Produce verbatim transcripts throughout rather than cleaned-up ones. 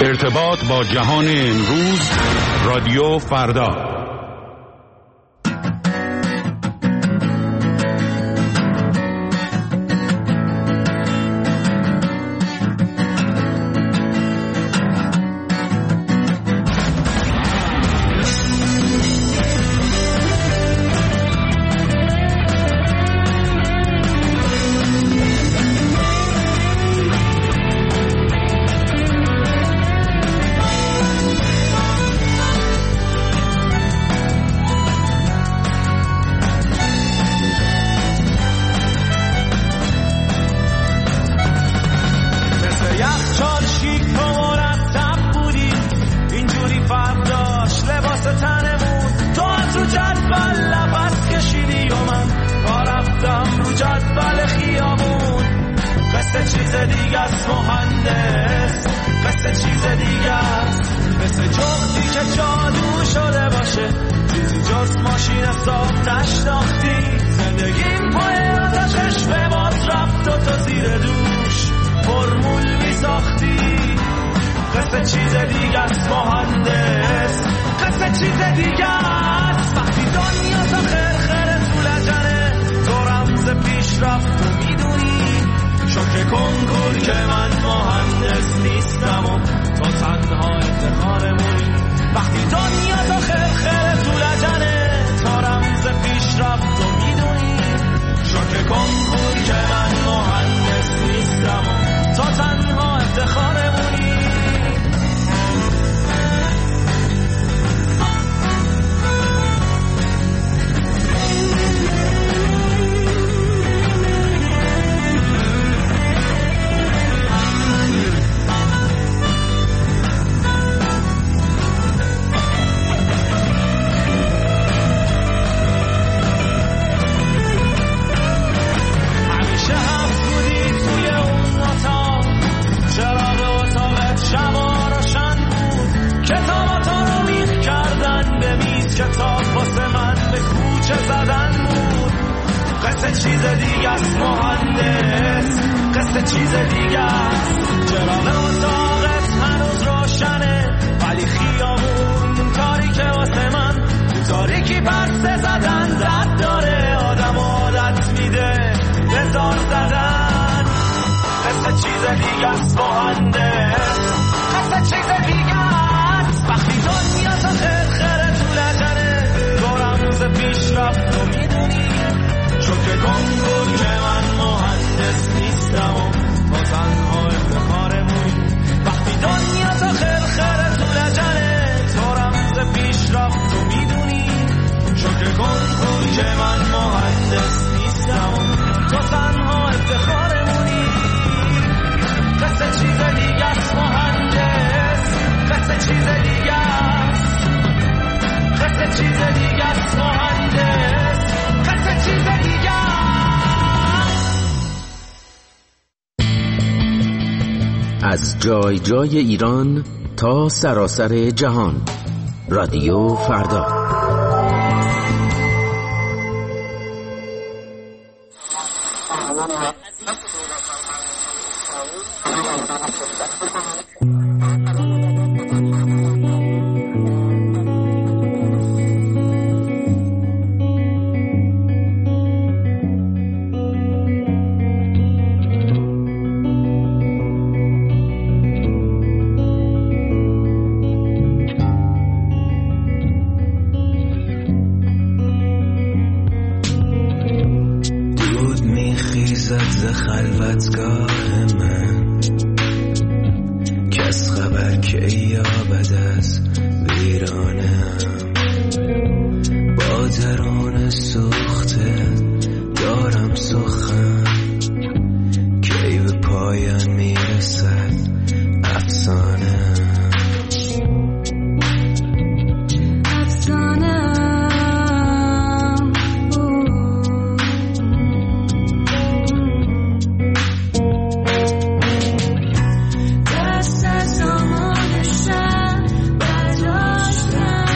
ارتباط با جهان امروز، رادیو فردا. از جای جای ایران تا سراسر جهان، رادیو فردا. دست از آمان شب برداشتم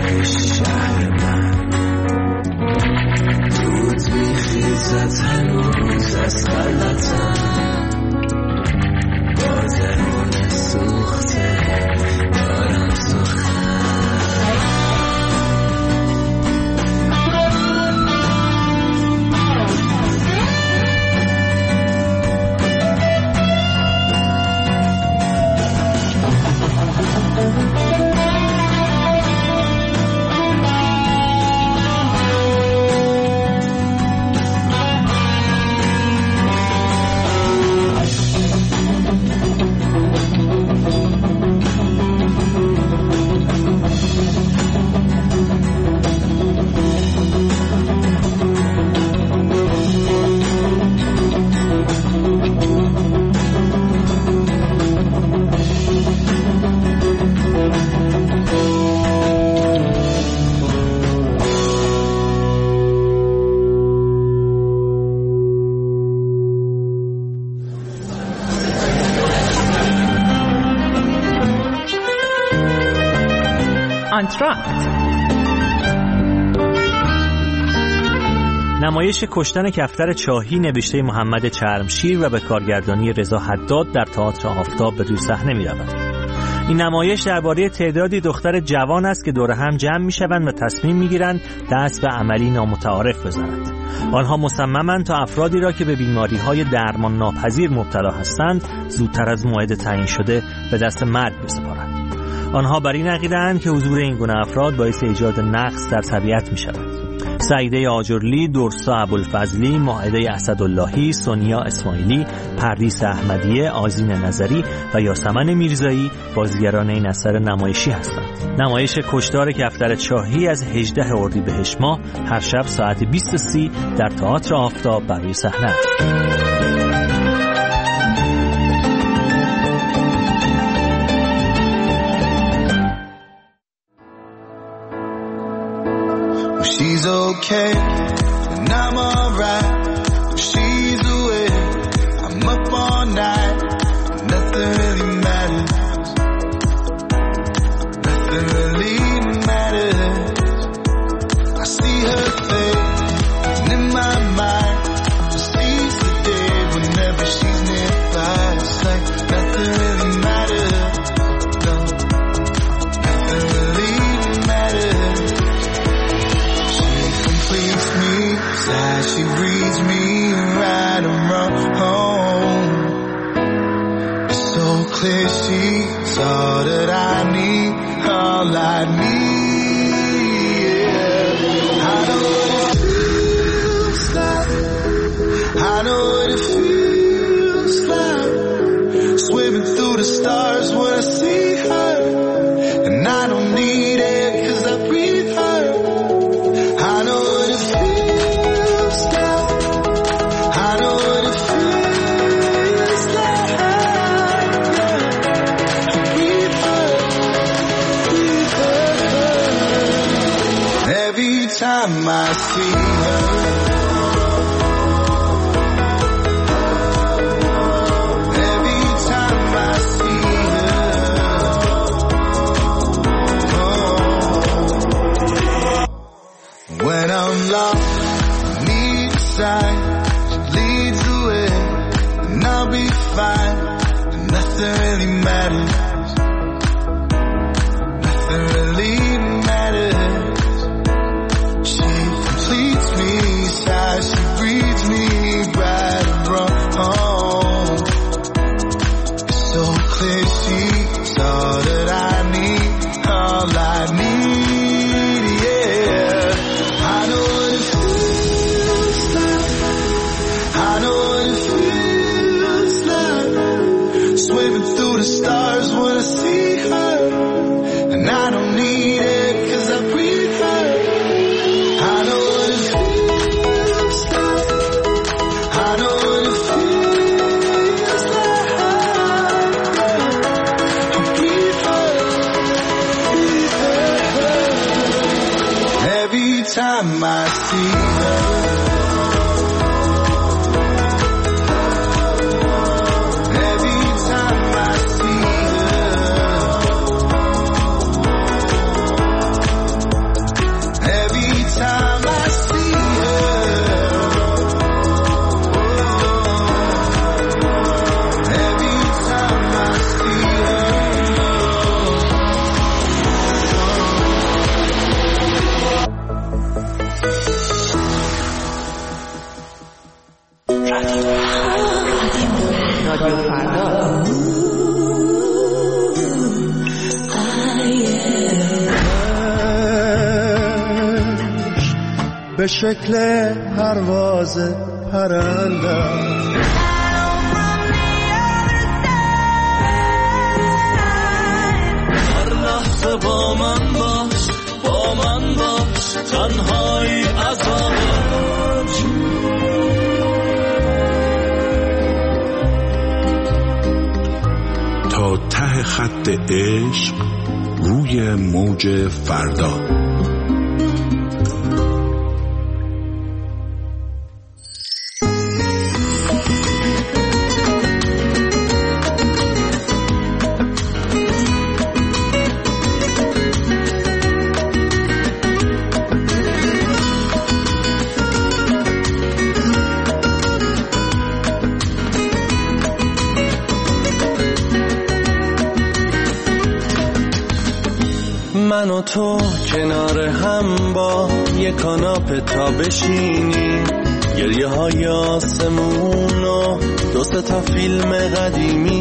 های شهر من دود میخیزد هنوز از غلطم با درون سوخته دارم سخن آنتراکت. نمایش کشتن کفتر چاهی نوشته محمد چرمشیر و به کارگردانی رضا حداد در تئاتر آفتاب به روی صحنه می‌رود. این نمایش درباره تعدادی دختر جوان است که دور هم جمع می‌شوند و تصمیم می‌گیرند دست به عملی نامتعارف بزنند. آنها مصممند تا افرادی را که به بیماری‌های درمان ناپذیر مبتلا هستند زودتر از موعد تعیین شده به دست مرگ بسپارند. آنها بر این عقیده‌اند که حضور این گونه افراد باعث ایجاد نقص در طبیعت می‌شود. سعیده آجرلی، درسا ابوالفضلی، مائده اسداللهی، سونیا اسماعیلی، پردیس احمدیه، آذین نظری و یاسمن میرزایی بازیگران این اثر نمایشی هستند. نمایش کشتار کفتر چاهی از هجدهم اردیبهشت ماه هر شب ساعت بیست و سی در تئاتر آفتاب بر روی صحنه است. She's okay, and I'm alright. She's away, I'm up all night. Nothing really matters. Nothing really matters. I see her face, and in my mind, just sees the day whenever she's nearby. It's like nothing really matters. No, nothing really matters. As she reads me right around home, it's so clear she's all that I need, all I need. Yeah. I know what it feels like. I know what it feels like. Swimming through the stars when I see her, and I don't need it 'cause I breathe her. I know what it feels. Time I see her, every time I see her, oh. When I'm lost, I need a sign, she leads the way, and I'll be fine, and nothing really matters, nothing really matters. She breathes me right around. It's so clear she's all that I need, all I need, yeah. I know what it feels like. I know what it feels like. Swimming through the stars when I see her, and I don't need it 'cause I breathe her. I know what it feels. Time I see her, every time I see her, به شکل پرواز پرندم. هر لحظه با من باش، با من باش، تنهایی عذاب. تا ته خط عشق روی موج فردا. من و تو کنار هم با یک کاناپه تا بشینیم، گریه های آسمون و دو سه تا فیلم قدیمی،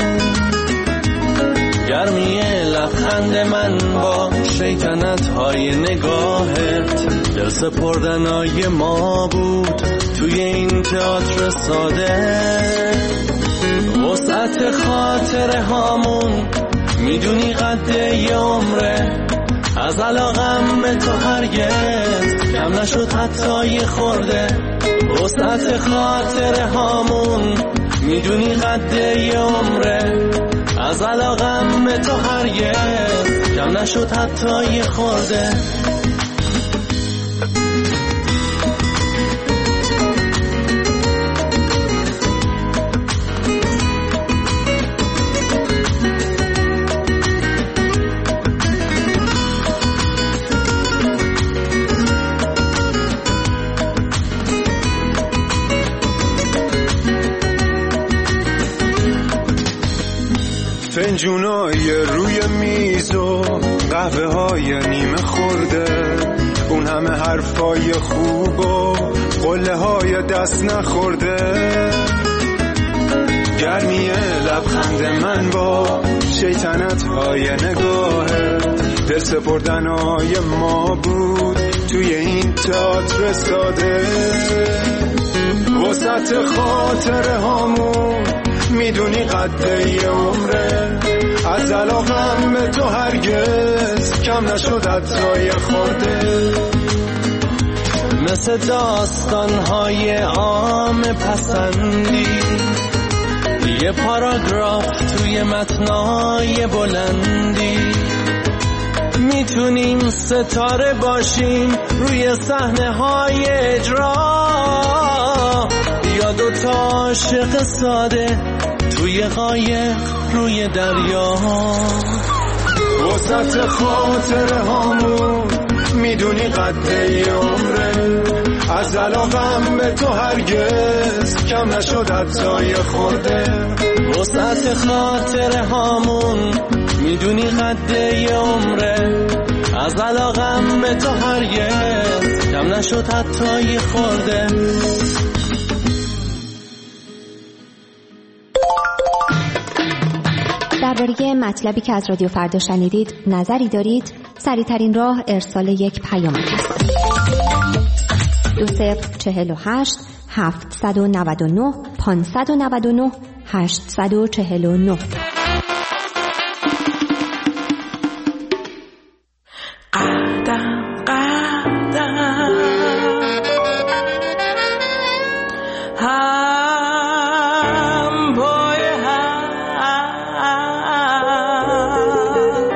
گرمی لبخند من با شیطنت های نگاهت، دل سپردنای ما بود توی این تئاتر ساده. وسعت خاطره هامون میدونی قد یه عمره، از علاقم به تو هرگز کم نشد حتی یه خورده. وسعت خاطره هامون میدونی قد یه عمره، از علاقم به تو هرگز کم نشد حتی یه خورده. فنجونای روی میز و قهوه های نیمه خورده، اون همه حرفای خوب و قله های دست نخورده، گرمی لبخند من با شیطنت های نگاهه، دل سپردنای ما بود توی این تئاتر ساده. وسط خاطره هامون میدونی قد یه عمره، از علاقم به تو هرگز کم نشد حتی یه خورده. مثل داستان‌های عام پسندی، یه پاراگراف توی متنای بلندی، میتونیم ستاره باشیم روی صحنه‌های اجرا، یا دو تا عاشق ساده توی قایق روی دریا. وسط خاطره هامون میدونی قد یه عمره، از علاقم به تو هرگز کم نشد حتی یه خورده. وسط خاطره هامون میدونی قد یه عمره، از علاقم به تو هرگز کم نشد حتی یه خورده. درباره مطلبی که از رادیو فردا شنیدید نظری دارید؟ سریع‌ترین راه ارسال یک پیام است. دو صفر چهل و هشت هفتصد و نود و نه پانصد و نود و نه هشتصد و چهل و نه. قدم قدم هم پای هم،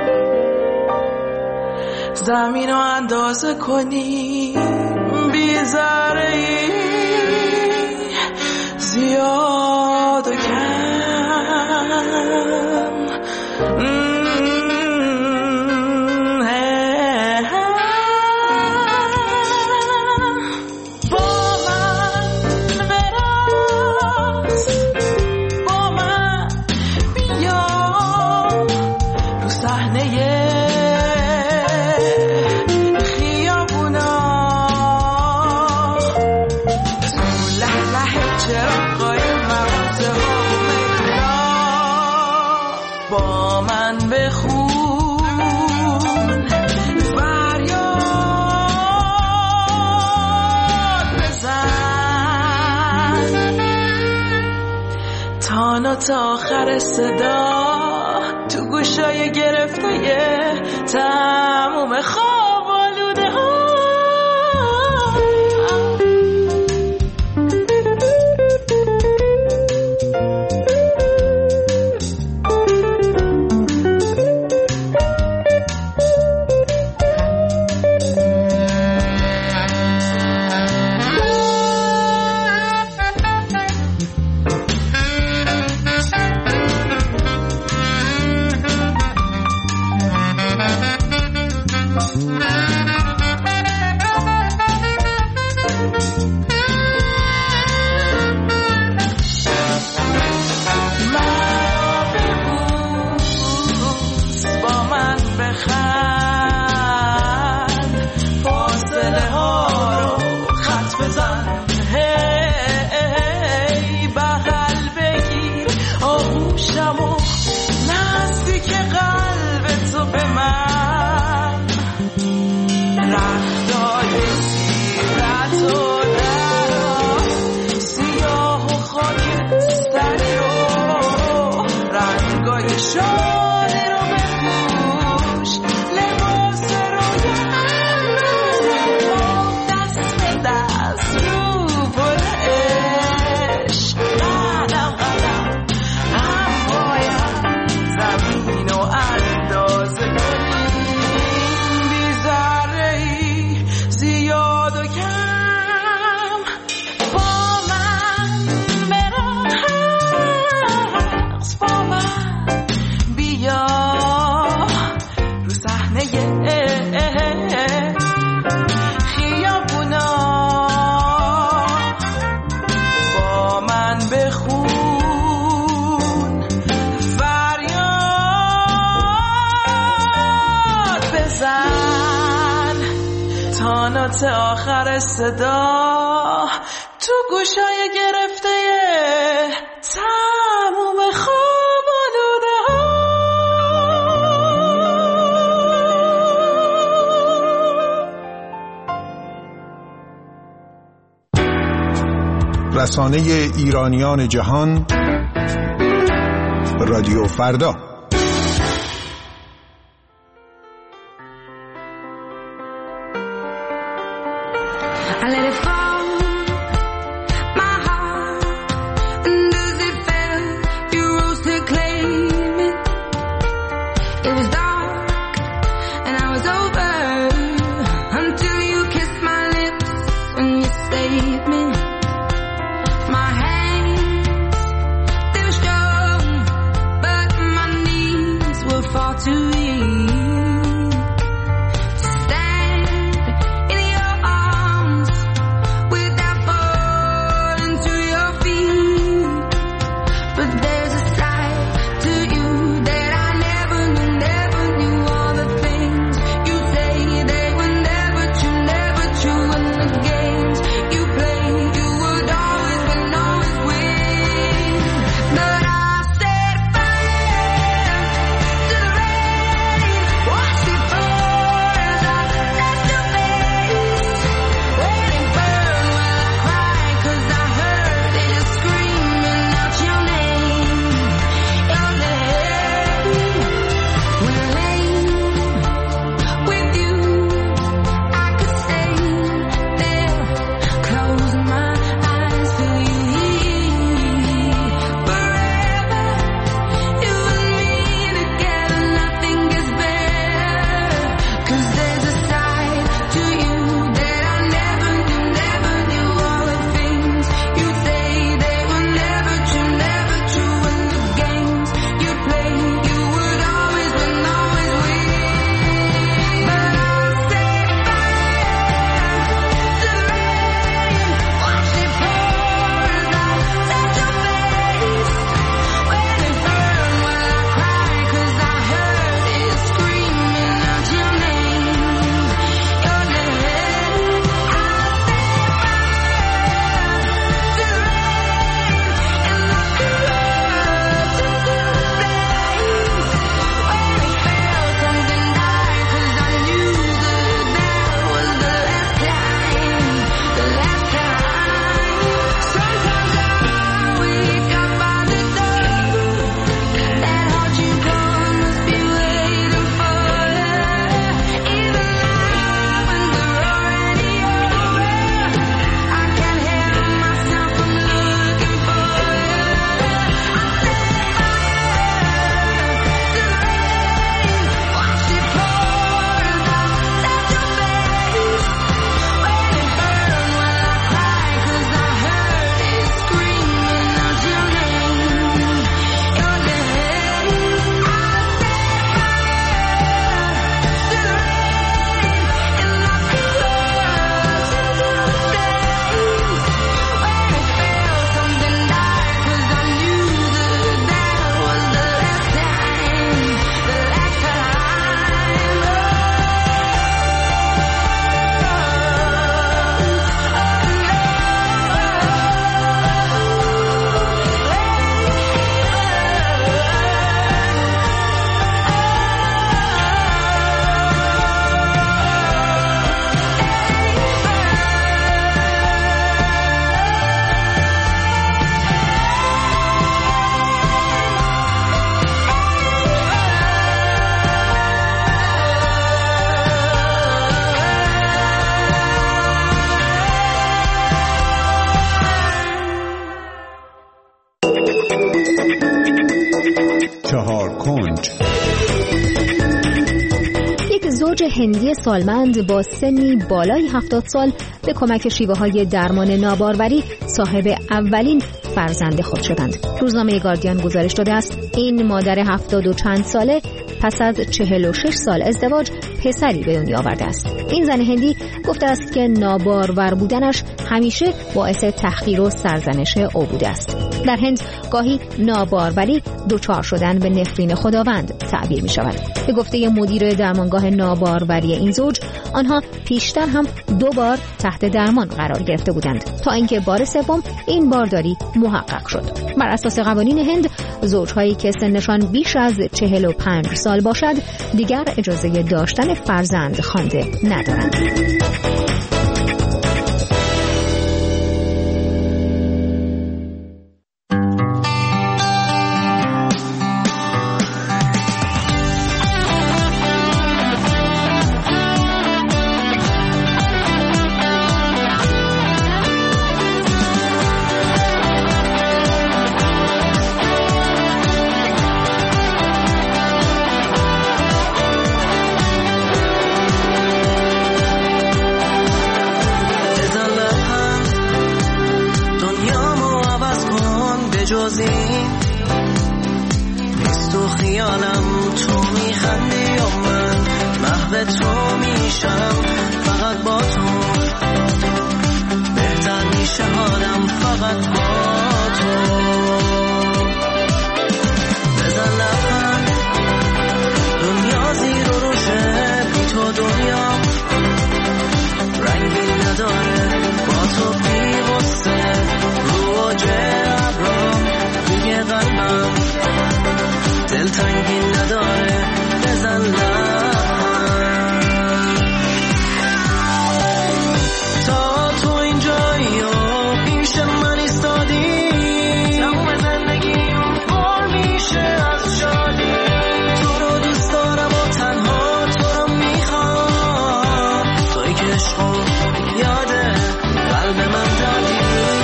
زمین رو اندازه کنی بی ذره‌ای، زیاد و کم. با من تا آخر صدا تو گوشای گرفته تموم خواب آلوده ها. تا آخر صدا تو گوشای گرفته تموم خواب آلوده ها. رسانه ایرانیان جهان، رادیو فردا. هندی سالمند با سنی بالای هفتاد سال به کمک شیوه‌های درمان ناباروری صاحب اولین فرزند خود شدند. روزنامه گاردین گزارش داده است این مادر هفتاد و چند ساله پس از چهل و شش سال ازدواج پسری به دنیا آورده است. این زن هندی گفته است که نابارور بودنش همیشه باعث تحقیر و سرزنش او بوده است. در هند گاهی ناباروری دچار شدن به نفرین خداوند تعبیر می شود. به گفته مدیر درمانگاه ناباروری این زوج، آنها پیشتر هم دو بار تحت درمان قرار گرفته بودند تا اینکه بار سوم این بارداری محقق شد. بر اساس قوانین هند، زوجهایی که سنشان بیش از چهل و پنج سال باشد دیگر اجازه داشتن فرزند خوانده ندارند. نیست تو خیالم، تو میخندی و من محو تو میشم، فقط با تو بهتر میشه حالم، فقط با تو. بزن لبخند، دنیا زیر و روشه، بی تو دنیا رنگی نداره، با تو بی غصه رو اوجه ابرام دیگه قلبم دلتنگی نداره. بزن لبخند تا تو اینجایی و پیش من ایستادی، تموم زندگیم پر میشه از شادی. تو رو دوست دارم و تنها تو رو میخوام، توی که عشقو یاده قلب من دادی،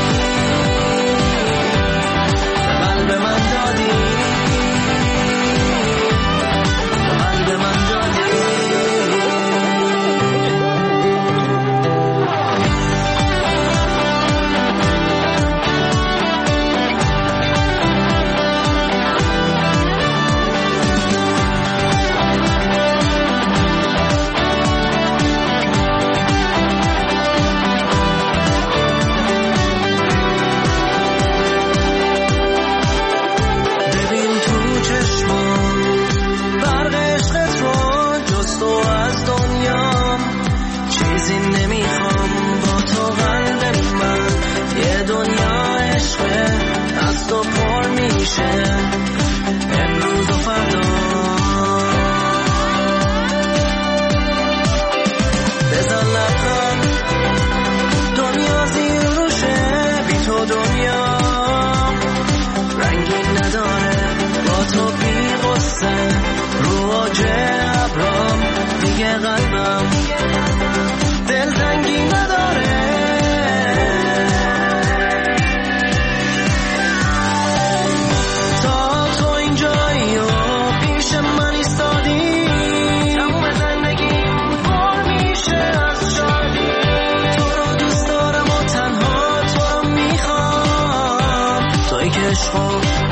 قلب من دادی، قلب من دادی. ببین تو چشمام برق عشقت رو، جز تو از دنیام چیزی نمیخوام. با تو قلب من یه دنیا عشقه، از تو پر میشه امروز و فردا. بزن لبخند، دنیا زیر روشه، بی تو دنیا رنگی نداره، با تو بی غصه رو اوجه ابرام دیگه قلبم دلتنگی نداره. تا تو اینجایی و پیش من ایستادی، تموم زندگیم پر میشه از شادی. تو رو دوست دارم و تنها تو رو میخوام، توی که عشقو